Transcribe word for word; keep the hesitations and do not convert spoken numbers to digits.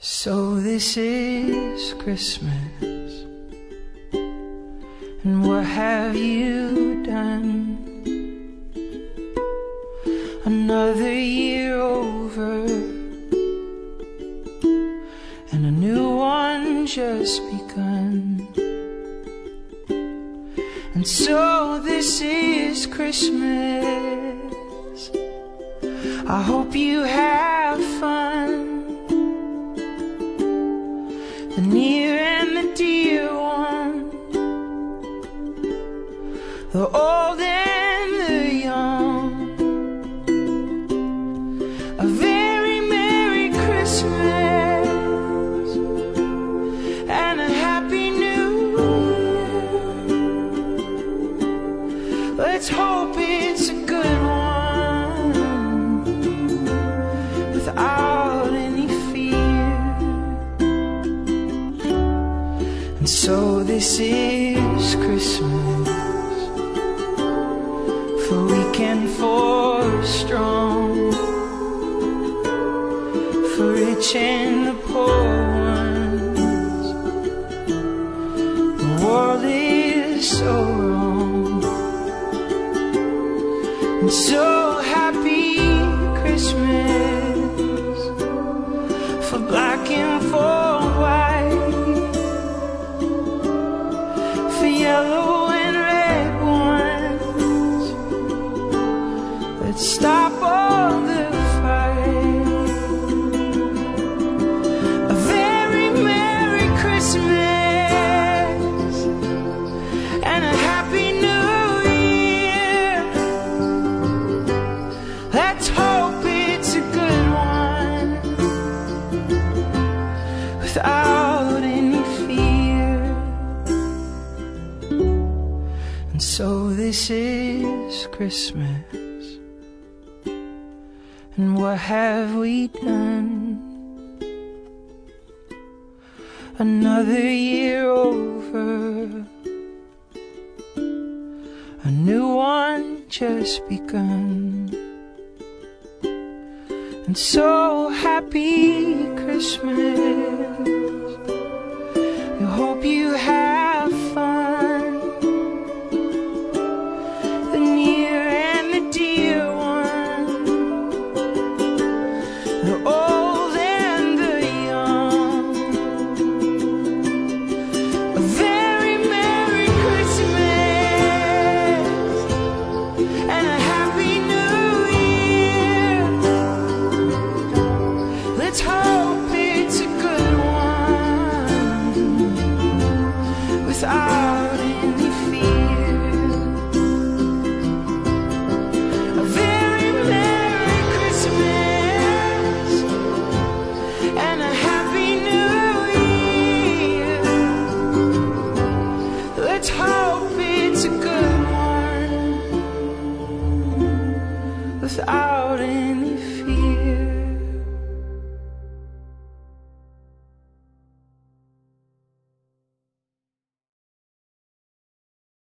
So this is Christmas, and what have you done? Another year over, and a new one just begun. And so this is Christmas. I hope you have fun, the near and the dear one, the old and the young. A very Merry Christmas and a Happy New Year. Let's hope it's a good one without any fear. And so this is Christmas, for weak and for strong, for rich and the poor ones. The world is so wrong. And so happy Christmas for black and for white, for yellow and red ones. Let's stop all the fight. A very Merry Christmas and a Happy New Year. Let's hope it's a good one without any fear. And so this is Christmas, and what have we done? Another year over, a new one just begun. And so happy Christmas